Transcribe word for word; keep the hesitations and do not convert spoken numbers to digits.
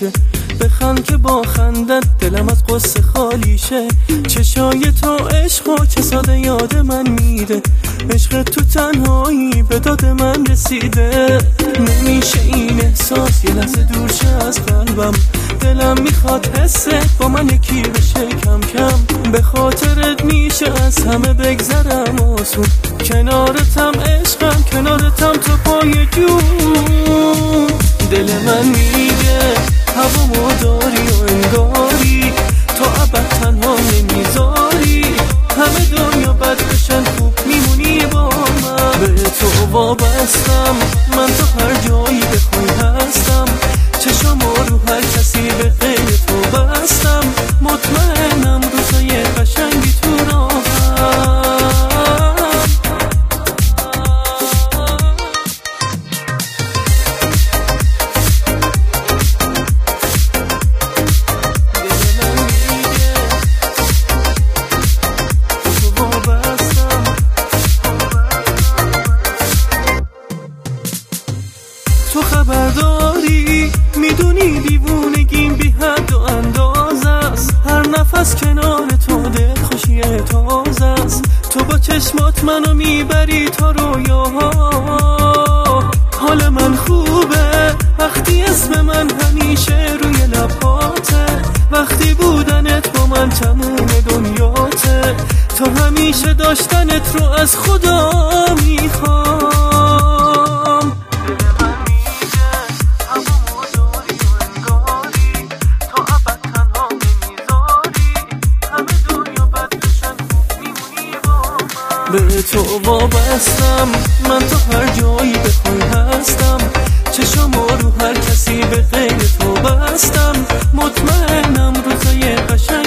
میده، بخند که با خندت دلم از قصه خالی شه. چشای تو عشق و چه ساده یاد من میده، عشق تو تنهایی به داد من رسیده. نمیشه این احساس یه لحظه دور شه از قلبم، دلم میخواد حست با من یکی بشه کم کم. به خاطرت میشه از همه بگذرم آسون، کنارتم عشقم کنارتم تو پای جون. دل من میگه هوامو داری و انگاری تو ابد تنها نمیذاری، همه دنیا بد بشن خوب میمونی با من. به تو وابستم من تا هر جایی بخوای هستم، چشمو رو هر کسی به غیر تو بستم. مطمئنم روزای قشنگی تو راهم. تو خبرداری میدونی دیوونگیم بی حد و انداز است، هر نفس کنار تو دل خوشی تازه است. تو با چشمات منو میبری تا رویاها، حال من خوبه وقتی اسم من همیشه روی لباته، وقتی بودنت با من تموم دنیاته. تو همیشه داشتنت رو از خدا میخوام. به تو وابستم من تا هر جایی بخوای هستم، چشمو رو هر کسی به غیر تو بستم. مطمئنم روزای قشنگ